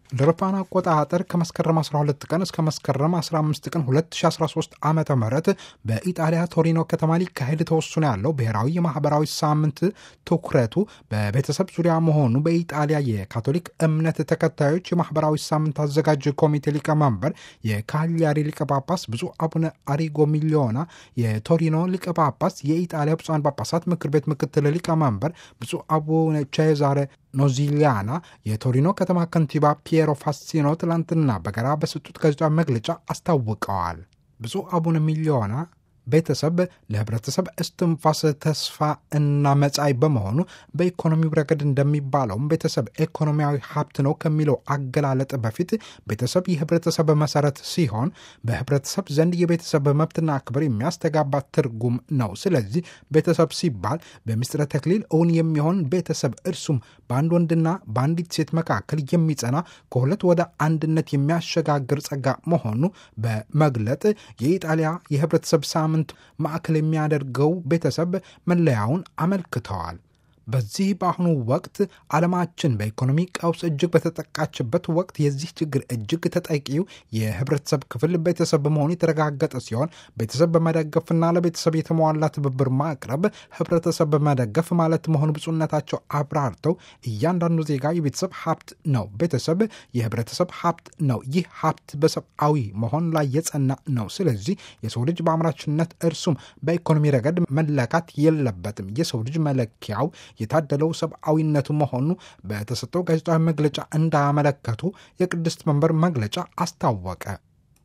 ለአውሮፓውያን አቆጣጠር ከመስከረም 12 ቀን እስከ መስከረም 15 ቀን 2013 ዓመተ ምህረት በኢጣሊያ ቶሪኖ ከተማ ሊካሄድ ተወስኖ ያለው ብሔራዊ የማህበራዊ ሳምንት ትኩረቱ በቤተሰብ ዙሪያ መሆኑ በኢጣሊያ የካቶሊክ እምነት ተከታዮች የማህበራዊ ሳምንት አዘጋጅ ኮሚቴ ሊቀመንበር የካሊያሪ ሊቀ ጳጳስ ብፁዕ አቡነ አሪጎ ሚሊዮና፣ የቶሪኖ ሊቀ ጳጳስ፣ የኢጣሊያ ብፁዓን ጳጳሳት ምክር ቤት ምክትል ሊቀመንበር ብፁዕ አቡነ ቼዛሬ ኖዚሊያና፣ የቶሪኖ ከተማ ከንቲባ ፒየሮ ፋሲኖ ትላንትና በጋራ በሰጡት ጋዜጣዊ መግለጫ አስታውቀዋል። ብፁዕ አቡነ ሚሊዮና ቤተሰብ ለህብረተሰብ እስትንፋስ፣ ተስፋ እና መጻኢ በመሆኑ በኢኮኖሚው ረገድ እንደሚባለውም ቤተሰብ ኢኮኖሚያዊ ሀብት ነው ከሚለው አገላለጥ በፊት ቤተሰብ የህብረተሰብ መሰረት ሲሆን በህብረተሰብ ዘንድ የቤተሰብ መብትና ክብር የሚያስተጋባ ትርጉም ነው። ስለዚህ ቤተሰብ ሲባል በምስጢረ ተክሊል እውን የሚሆን ቤተሰብ እርሱም በአንድ ወንድና በአንዲት ሴት መካከል የሚጸና ከሁለት ወደ አንድነት የሚያሸጋግር ጸጋ መሆኑ በመግለጥ የኢጣሊያ የህብረተሰብ ሳምንት ማዕከል የሚያደርገው ቤተሰብ መለያውን አመልክተዋል። በዚህ በአሁኑ ወቅት ዓለማችን በኢኮኖሚ ቀውስ እጅግ በተጠቃችበት ወቅት የዚህ ችግር እጅግ ተጠቂው የህብረተሰብ ክፍል ቤተሰብ በመሆኑ የተረጋገጠ ሲሆን ቤተሰብ በመደገፍና ለቤተሰብ የተሟላ ትብብር ማቅረብ ህብረተሰብ በመደገፍ ማለት መሆኑ ብፁዕነታቸው አብራርተው እያንዳንዱ ዜጋ የቤተሰብ ሀብት ነው። ቤተሰብ የህብረተሰብ ሀብት ነው። ይህ ሀብት በሰብአዊ መሆን ላይ የጸና ነው። ስለዚህ የሰው ልጅ በአምራችነት እርሱም በኢኮኖሚ ረገድ መለካት የለበትም። የሰው ልጅ መለኪያው የታደለው ሰብአዊነቱ መሆኑ በተሰጠው ጋዜጣዊ መግለጫ እንዳመለከቱ የቅድስት መንበር መግለጫ አስታወቀ።